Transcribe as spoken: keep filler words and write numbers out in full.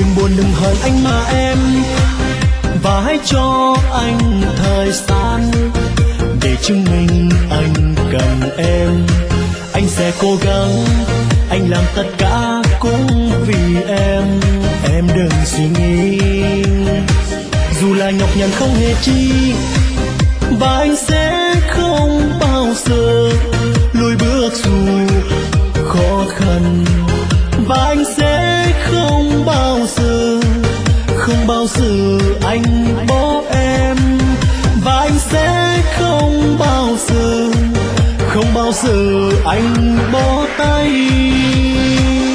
Đừng buồn đừng hờn anh mà em, và hãy cho anh thời gian để chứng minh anh cần em. Anh sẽ cố gắng, anh làm tất cả cũng vì em. Em đừng suy nghĩ, dù là nhọc nhằn không hề chi, và anh sẽ không bao giờ lùi bước dù khó khăn. Và anh sẽ không bao giờ, không bao giờ anh bỏ em. Và anh sẽ không bao giờ, không bao giờ anh bỏ tay.